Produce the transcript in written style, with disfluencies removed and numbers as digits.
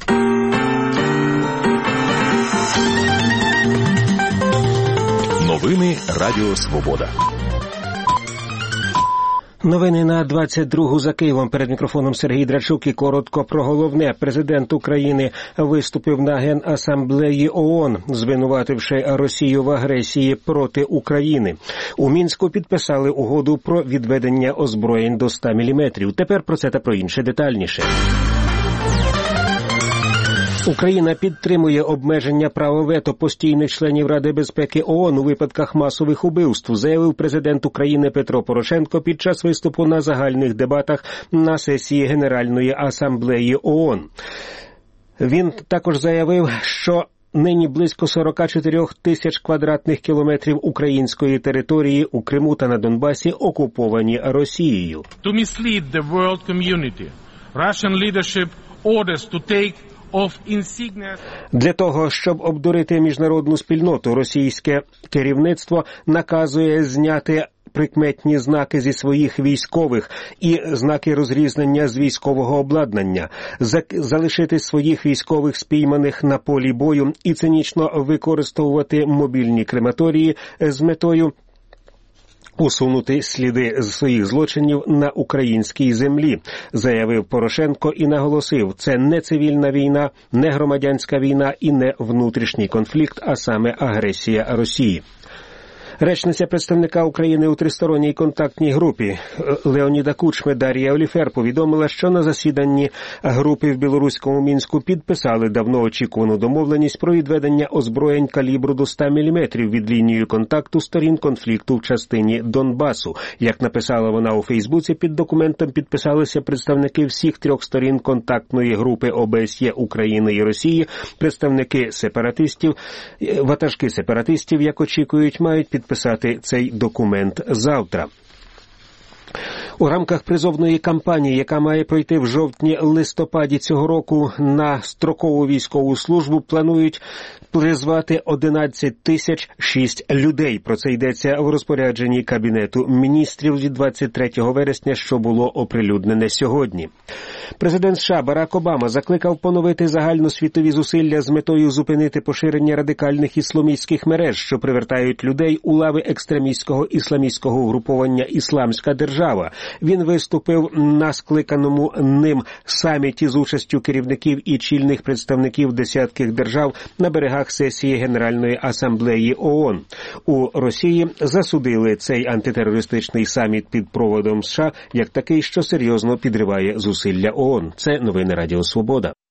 Новини Радіо Свобода. Новини на 22-гу за Києвом. Перед мікрофоном Сергій Драчук і коротко про головне. Президент України виступив на Генасамблеї ООН, звинувативши Росію в агресії проти України. У Мінську підписали угоду про відведення озброєнь до 100 мм. Тепер про це та про інше детальніше. Україна підтримує обмеження права вето постійних членів Ради безпеки ООН у випадках масових убивств, заявив президент України Петро Порошенко під час виступу на загальних дебатах на сесії Генеральної асамблеї ООН. Він також заявив, що нині близько 44 тисяч квадратних кілометрів української території у Криму та на Донбасі окуповані Росією. To mislead the world community, Russian leadership orders to take Для того, щоб обдурити міжнародну спільноту, російське керівництво наказує зняти прикметні знаки зі своїх військових і знаки розрізнення з військового обладнання, залишити своїх військових спійманих на полі бою і цинічно використовувати мобільні крематорії з метою усунути сліди своїх злочинів на українській землі, заявив Порошенко і наголосив, це не цивільна війна, не громадянська війна і не внутрішній конфлікт, а саме агресія Росії. Речниця представника України у тристоронній контактній групі Леоніда Кучми Дар'я Оліфер повідомила, що на засіданні групи в білоруському Мінську підписали давно очікувану домовленість про відведення озброєнь калібру до 100 мм від лінії контакту сторін конфлікту в частині Донбасу. Як написала вона у Фейсбуці, під документом підписалися представники всіх трьох сторін контактної групи ОБСЄ України і Росії, представники сепаратистів, ватажки сепаратистів, як очікують, мають підписати цей документ завтра. У рамках призовної кампанії, яка має пройти в жовтні-листопаді цього року, на строкову військову службу планують призвати 11 006 людей. Про це йдеться в розпорядженні Кабінету міністрів від 23 вересня, що було оприлюднене сьогодні. Президент США Барак Обама закликав поновити загальносвітові зусилля з метою зупинити поширення радикальних ісламістських мереж, що привертають людей у лави екстремістського ісламістського угруповання «Ісламська держава». Він виступив на скликаному ним саміті з участю керівників і чільних представників десятків держав на берегах сесії Генеральної асамблеї ООН. У Росії засудили цей антитерористичний саміт під проводом США як такий, що серйозно підриває зусилля ООН. Це новини Радіо Свобода.